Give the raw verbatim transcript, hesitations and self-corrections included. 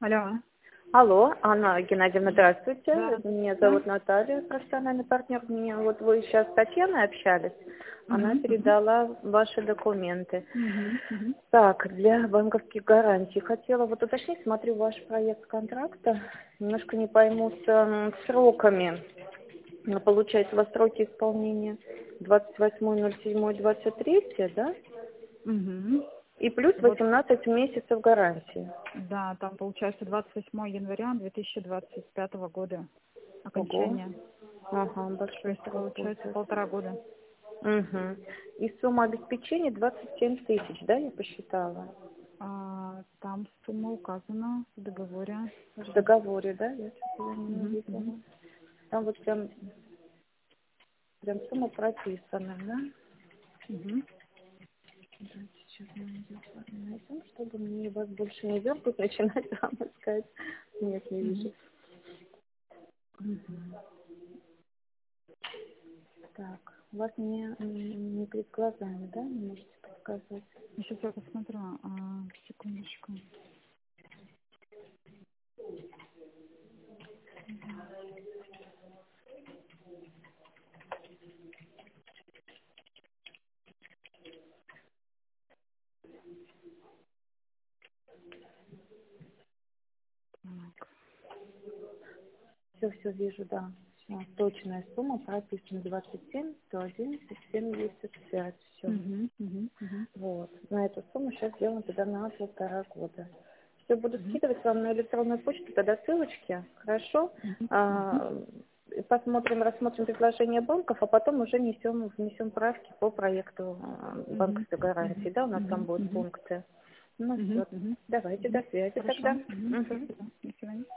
Алло. Алло, Анна Геннадьевна, здравствуйте. Да. Меня Да. зовут Наталья, профессиональный партнер. Меня вот вы сейчас с Татьяной общались. Она Мгм, мгм, передала ваши документы. мгм, мгм. Так, для банковских гарантий хотела вот уточнить, смотрю ваш проект контракта, немножко не пойму с м, сроками. Ну, получается, у вас сроки исполнения двадцать восьмое ноль седьмое двадцать третье, да? Мгм. И плюс Вот, восемнадцать месяцев гарантии. да, там получается двадцать восьмое января две тысячи двадцать пятого года Ого. окончание. Ага, То большой есть срок получается получается. полтора года. Угу. И сумма обеспечения двадцать семь тысяч, да, я посчитала? А, там сумма указана в договоре. В договоре, да? Я что-то не Мгм, мгм, увидела. Там вот прям, прям сумма прописана, да? мгм. Да, сейчас мы ее с вами найдем, чтобы мне вас больше не дергать, начинать вам искать. Нет, не Мгм. вижу. Мгм. Так, у вас не, м, не перед глазами, да? Не можете подсказать? Сейчас я посмотрю. А, секундочку. Так. Все, все вижу, да. Всё, точная сумма прописана двадцать семь, сто одиннадцать, семьдесят пять. Все. Мгм, мгм, мгм, Вот. На эту сумму сейчас сделаем тогда на полтора года. Все, буду мгм, скидывать вам на электронную почту тогда ссылочки. Хорошо? мгм, мгм, А, посмотрим, рассмотрим предложения банков, а потом уже несем, внесем правки по проекту а, мгм, банковской гарантии. мгм, Да, у нас там мгм, будут мгм, пункты. Ну мгм, все. мгм, Давайте, мгм. до связи Хорошо. тогда. Мгм. Мгм. Спасибо. До свидания.